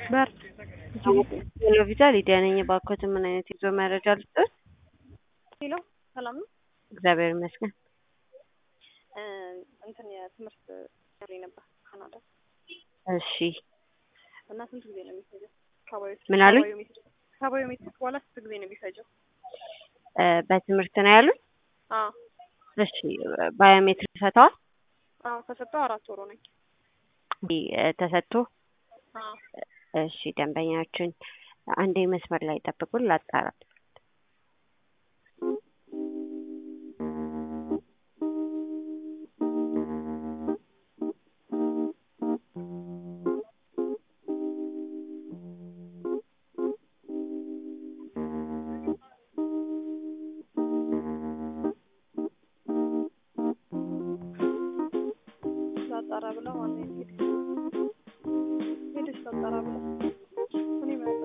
በር ሄሎ ቪዛ ሊዲያ ነኝ። ባኮት ምን አይነት ይዞ መረጃ ልስጥዎት? ሄሎ ሰላም ነው? እግዚአብሔር ይመስገን። እንትን የትምህርት ሪ ነበር ካናዳ። እሺ እና ስንት ጊዜ ነው የሚፈጀው? ምን አሉኝ? ከባዮሜትሪክ በኋላ ስንት ጊዜ ነው የሚፈጀው? በትምህርት ነው ያሉኝ? አዎ። እሺ ባዮሜትሪክ ሰጥተዋል? አዎ ከሰጠው 4 ወር ነኝ። ተሰጥቶ? አዎ። እሺ ደንበኛችን አንዴ መስመር ላይ ጠብቁን ላጣራ። ላጣራ ብለው ማን ነው ሄደሽ ላጣራ ብለው እኔ ማለት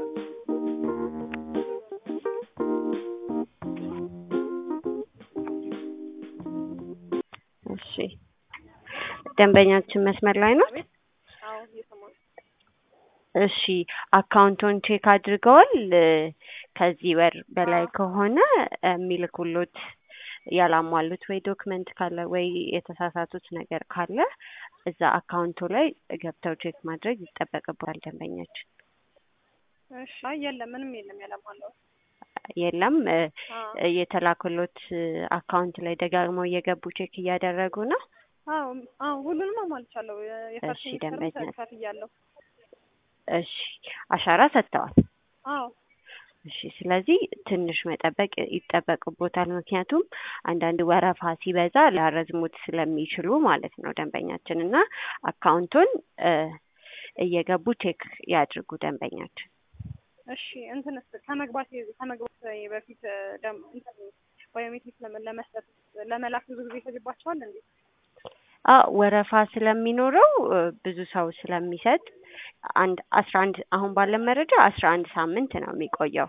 እሺ ደንበኛችን መስመር ላይ ነው? አዎ እየሰማሁ። እሺ አካውንቱን ቼክ አድርገዋል? ከዚህ ወር በላይ ከሆነ የሚልኩሎት ያላሟሉት ወይ ዶክመንት ካለ ወይ የተሳሳቱት ነገር ካለ እዛ አካውንቱ ላይ ገብተው ቼክ ማድረግ ይጠበቅብዋል ደንበኛችን። እሺ አይ የለም ምንም የለም ያላሟላው። የለም የተላኩሎት አካውንት ላይ ደጋግመው እየገቡ ቼክ እያደረጉ ነው? አዎ አዎ ሁሉንም አሟልቻለሁ። እሺ ደንበኛ ከፍያለሁ። እሺ አሻራ ሰጥተዋል? አዎ። እሺ ስለዚህ ትንሽ መጠበቅ ይጠበቅቦታል። ምክንያቱም አንዳንድ ወረፋ ሲበዛ ሊያረዝሙት ስለሚችሉ ማለት ነው ደንበኛችን እና አካውንቱን እየገቡ ቼክ ያድርጉ ደንበኛችን። እሺ እንትንስ ከመግባቴ በፊት ባዮሜትሪክ ለመስጠት ለመላክ ብዙ ጊዜ ይፈጅባቸዋል እንዴ? ወረፋ ስለሚኖረው ብዙ ሰው ስለሚሰጥ 11 አሁን ባለን መረጃ 11 ሳምንት ነው የሚቆየው።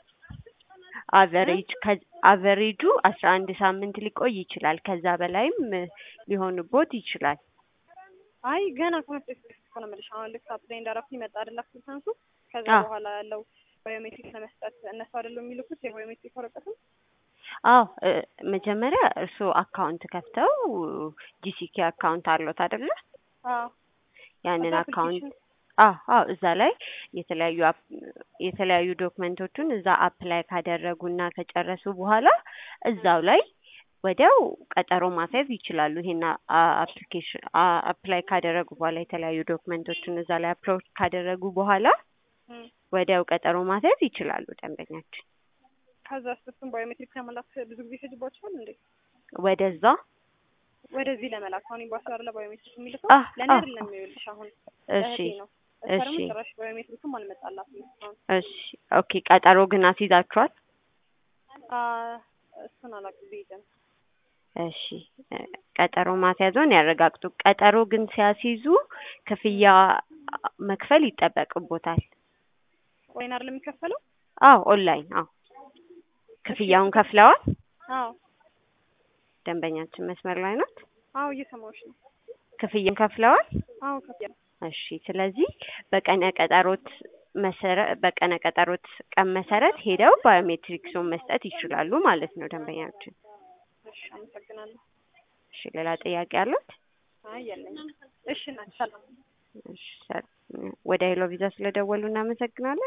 አቨሬጁ 11 ሳምንት ሊቆይ ይችላል። ከዛ በላይም ሊሆንቦት ይችላል። አይ ገና ከመጥቶ ነው የምልሽ። አሁን ልክ አፕላይ እንዳረኩ ይመጣ አይደል አክሰንሱ። ከዛ በኋላ ያለው ባዮሜትሪክ ለመስጠት እነሱ አይደለም የሚልኩት የባዮሜትሪክ ወረቀቱን? አዎ መጀመሪያ እርስዎ አካውንት ከፍተው ጂሲኬ አካውንት አለዎት አይደለ? አዎ። ያንን አካውንት አዎ እዛ ላይ የተለያዩ ዶክመንቶቹን እዛ አፕላይ ካደረጉና ከጨረሱ በኋላ እዛው ላይ ወዲያው ቀጠሮ ማስያዝ ይችላሉ። ይሄን አፕሊኬሽን አፕላይ ካደረጉ በኋላ የተለያዩ ዶክመንቶቹን እዛ ላይ አፕሎድ ካደረጉ በኋላ ወዲያው ቀጠሮ ማስያዝ ይችላሉ ደንበኛችን። ከዛ እሱን ባዮሜትሪክ ለመላክ ብዙ ጊዜ ይፈጅባቸዋል እንዴ? ወደዚህ ለመላክ አሁን ኤምባሲ አይደለ ባዮሜትሪክ የሚልከው? ለኔ አይደለም የሚልሽ አሁን እሺ ነው። እሺ ጭራሽ ባዮሜትሪክም አልመጣላትም እስካሁን። እሺ ኦኬ ቀጠሮ ግን አስይዛችኋል? እሱን አላውቅም ብዬሽ። እሺ ቀጠሮ ማስያዙን ያረጋግጡ። ቀጠሮ ግን ሲያስይዙ ክፍያ መክፈል ይጠበቅቦታል። ኦንላይን አይደለም የሚከፈለው? አዎ ኦንላይን። አዎ ክፍያውን ከፍለዋል? አዎ። ደንበኛችን መስመር ላይ ናት? አዎ እየሰማሁሽ ነው። ክፍያውን ከፍለዋል? አዎ ከፍያለሁ። እሺ ስለዚህ በቀነ ቀጠሮት ቀን መሰረት ሄደው ባዮሜትሪክሱን መስጠት ይችላሉ ማለት ነው ደንበኛችን። እሺ አመሰግናለሁ። እሺ ሌላ ጥያቄ አሉት? አይ የለኝም። እሺ ሰላም። እሺ ወደ ሄሎ ቪዛ ስለደወሉ እናመሰግናለን።